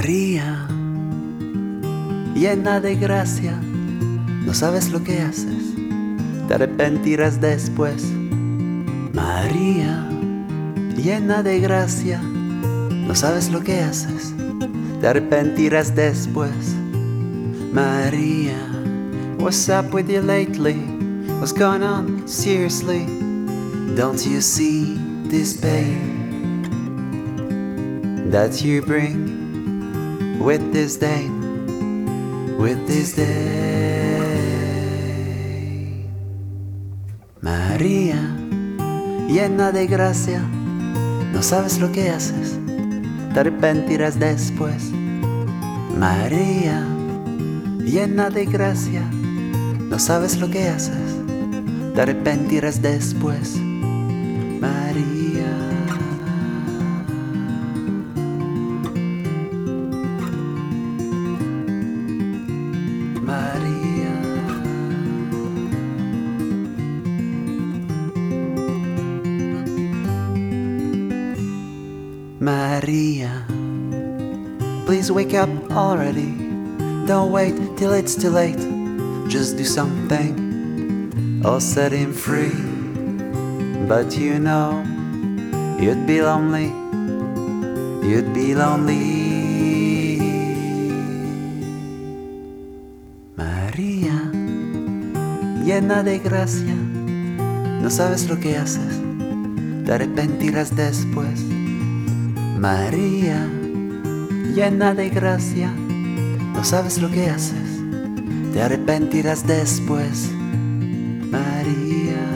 María, llena de gracia, no sabes lo que haces, te arrepentirás después. María, llena de gracia, no sabes lo que haces, te arrepentirás después. María, what's up with you lately? What's going on? Seriously, don't you see this pain that you bring with this day, with this day? María, llena de gracia, no sabes lo que haces, te arrepentirás después. María, llena de gracia, no sabes lo que haces, te arrepentirás después. María, María, María, please wake up already. Don't wait till it's too late. Just do something, or set him free. But you know, you'd be lonely. You'd be lonely. María, llena de gracia, no sabes lo que haces, te arrepentirás después. María, llena de gracia, no sabes lo que haces, te arrepentirás después. María.